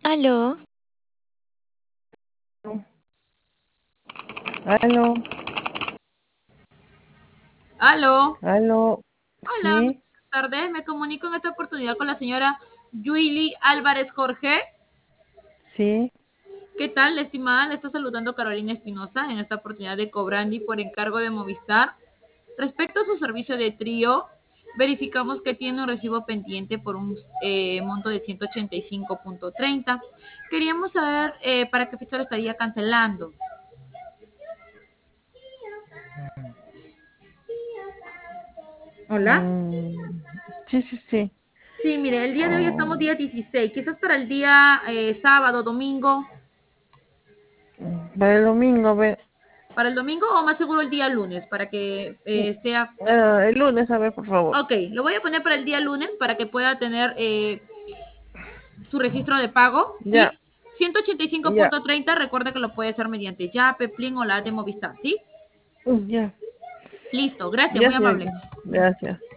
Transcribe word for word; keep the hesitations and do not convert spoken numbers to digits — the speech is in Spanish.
Aló, Aló, Aló. aló, Hola, muy sí, buenas tardes. Me comunico en esta oportunidad con la señora Yuili Álvarez Jorge. sí. ¿Qué tal, estimada? Le está saludando Carolina Espinosa en esta oportunidad de Cobrandi por encargo de Movistar. Respecto a su servicio de trío, verificamos que tiene un recibo pendiente por un eh, monto de ciento ochenta y cinco punto treinta. Queríamos saber eh, para qué fecha lo estaría cancelando. Hola. Mm, sí, sí, sí. Sí, mire, el día de hoy estamos Oh, día dieciséis. Quizás para el día eh, sábado, domingo. para el domingo, a ver. Para el domingo o más seguro el día lunes, para que Mm, eh, sea... ah, el lunes, a ver, por favor. Ok, lo voy a poner para el día lunes para que pueda tener eh, su registro de pago, ¿sí? Ya, ciento ochenta y cinco ya, punto treinta, recuerda que lo puede hacer mediante Yape, Plin o la app de Movistar, ¿sí? mm, ya, Listo, gracias, ya, muy amable. señorita. Gracias.